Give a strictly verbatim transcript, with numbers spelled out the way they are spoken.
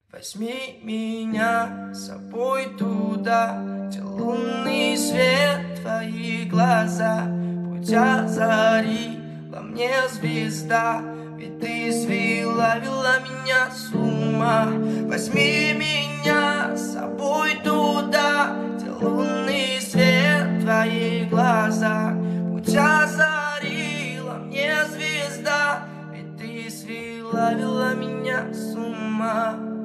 Возьми меня с собой туда, где лунный свет, твои глаза. Путь озарила мне звезда, ведь ты свела, вела меня с ума. Возьми меня с собой туда, где лунный свет, твои глаза. Путь озарила мне звезда, ведь ты свела, вела меня с ума.